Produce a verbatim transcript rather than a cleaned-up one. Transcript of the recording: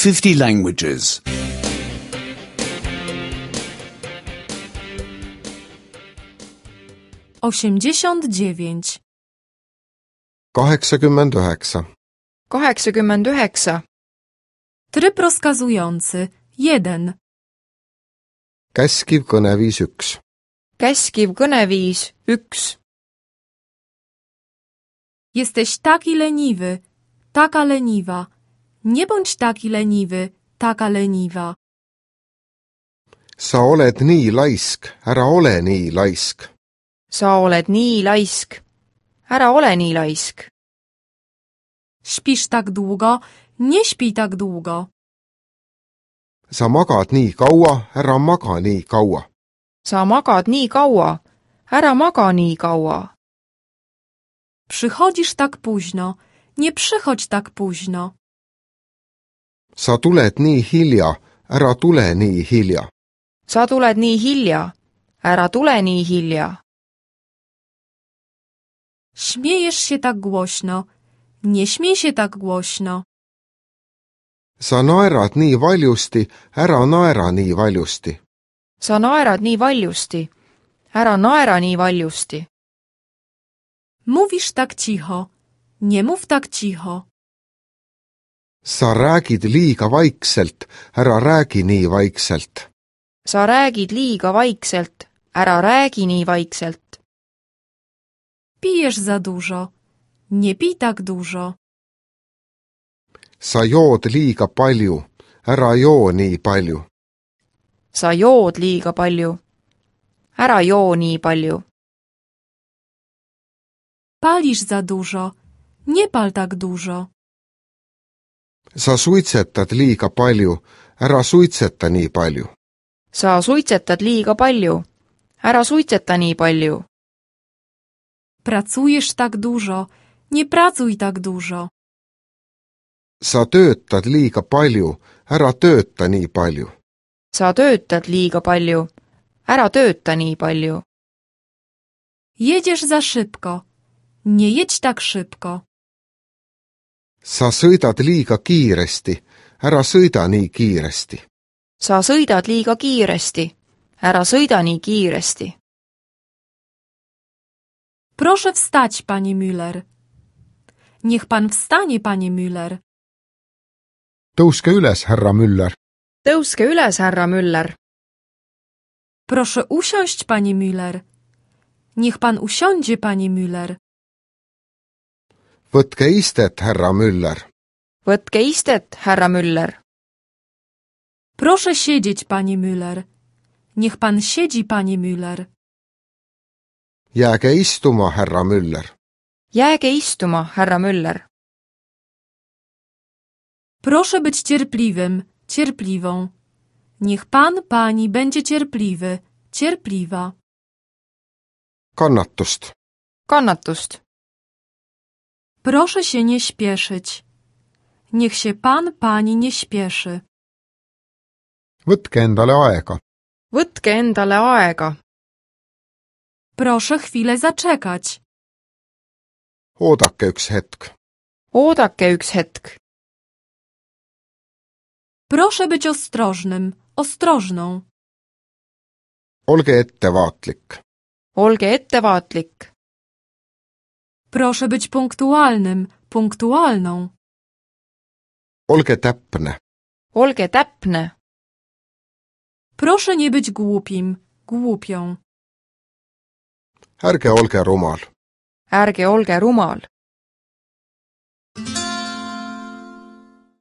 fifty languages. osiemdziesiąt dziewięć. kaheksakümmend üheksa. kaheksakümmend üheksa. Tryb rozkazujący. jeden. Käskiv kõneviis üks. Käskiv kõneviis üks. Jesteś taki leniwy, taka leniwa. Nie bądź taki leniwy, taka leniwa. Sa oled nii laisk, ära ole nii laisk. Sa oled nii laisk. Ära ole nii laisk. Śpisz tak długo, nie śpij tak długo. Sa magad nii kaua, ära maga nii kaua. Sa magad nii kaua. Ära maga nii kaua. Przychodzisz tak późno, nie przychodź tak późno. Sa tuled nii hilja, ära tule nii hilja. Sa tuled nii hilja. Ära tule nii hilja. Śmiejesz się tak głośno, nie śmiej się tak głośno. Sa naerad nii valjusti, ära naera nii valjusti. Sa naerad nii valjusti. Ära naera nii valjusti. Mówisz tak cicho, nie mów tak cicho. Sa räägid liiga vaikselt, ära räägi nii vaikselt. Sa räägid liiga vaikselt. Ära räägi nii vaikselt. Pijesz za dużo, nie pij tak dużo. Sa jood liiga palju, ära joo nii palju. Sa jood liiga palju. Ära joo nii palju. Palisz za dużo, nie pal tak dużo. Sa suitsetad liiga palju, ära suitseta nii palju. Sa suitsetad liiga palju. Ära suitseta nii palju. Pracujesz tak dużo, nie pracuj tak dużo. Sa töötad liiga palju, ära tööta nii palju. Sa töötad liiga palju. Ära tööta nii palju. Jedziesz za szybko, nie jedź tak szybko. Sa sõidad liiga kiiresti, ära sõida nii kiiresti. Sa sõidad liiga kiiresti. Ära sõida nii kiiresti. Proszę wstać, panie Müller. Niech pan wstanie, panie Müller. Tõuske üles, härra Müller. Tõuske üles, härra Müller. Proszę usiąść, panie Müller. Niech pan usiądzie, panie Müller. Võtke istet, härra Müller. Võtke istet, härra Müller. Proszę siedzieć, panie Müller. Niech pan siedzi, panie Müller. Jääge istuma, härra Müller. Jääge istuma, härra Müller. Proszę być cierpliwym, cierpliwą. Niech pan, pani będzie cierpliwy, cierpliwa. Kannatust. Kannatust. Proszę się nie śpieszyć. Niech się pan, pani nie śpieszy. Võtke endale aega. Võtke endale aega. Proszę chwilę zaczekać. Oodake üks hetk. Oodake üks hetk. Proszę być ostrożnym, ostrożną. Olge ettevaatlik. Olge ettevaatlik. Proszę być punktualnym, punktualną. Olge täpne. Olge täpne. Proszę nie być głupim, głupią. Ärge olge rumal. Ärge olge rumal.